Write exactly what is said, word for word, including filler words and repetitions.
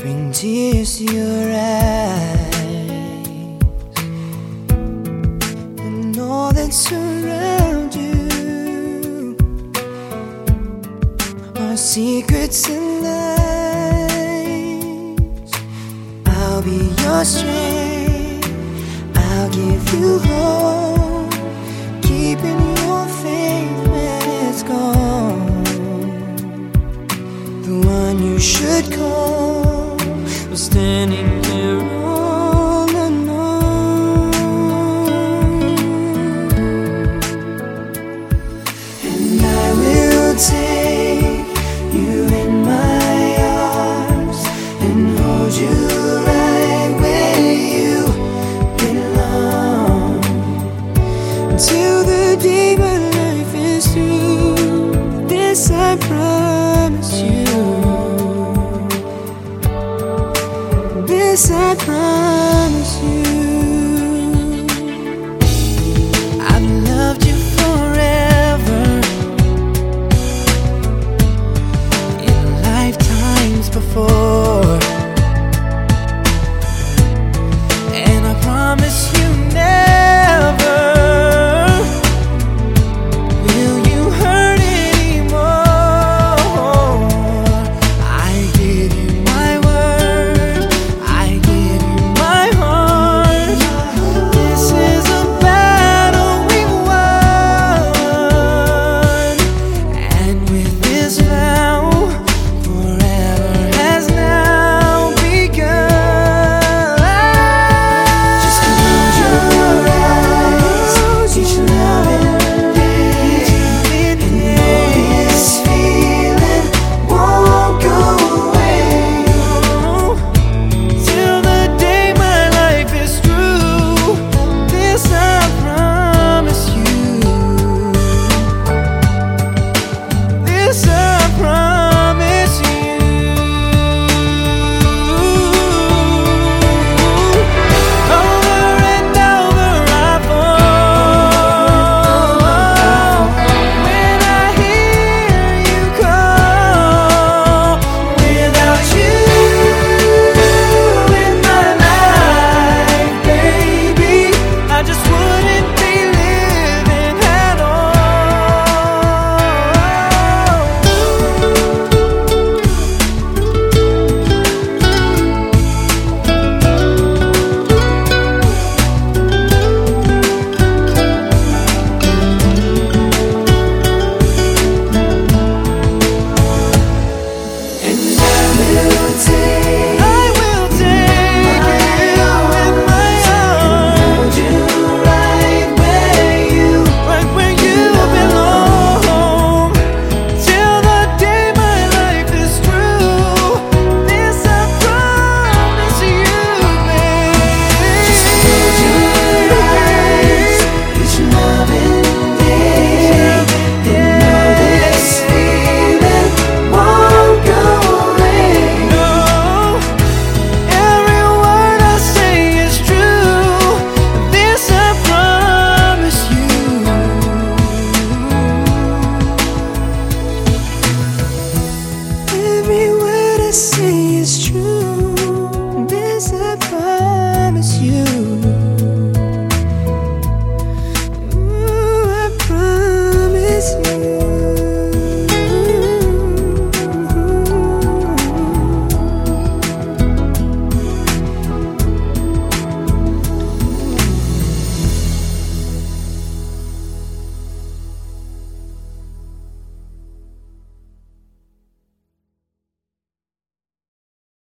bring tears to your eyes, and all that's around you are secrets and lies. I'll be your strength, I'll give you hope, keeping your faith when it's gone. The one you should call was standing here all alone. And I will take you in my arms and hold you right where you belong, until the day my life is through. This I promise you, this I promise.